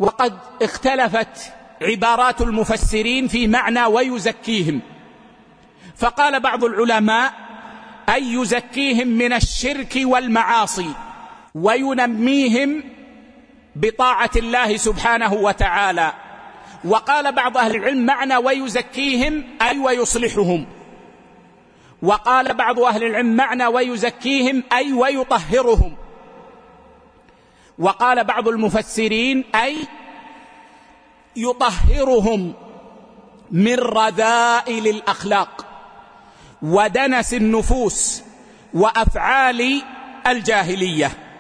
وقد اختلفت عبارات المفسرين في معنى ويزكيهم، فقال بعض العلماء أي يزكيهم من الشرك والمعاصي وينميهم بطاعة الله سبحانه وتعالى. وقال بعض أهل العلم معنى ويزكيهم أي ويصلحهم، وقال بعض أهل العلم معنى ويزكيهم أي ويطهرهم، وقال بعض المفسرين أي يطهرهم من رذائل الأخلاق ودنس النفوس وأفعال الجاهلية.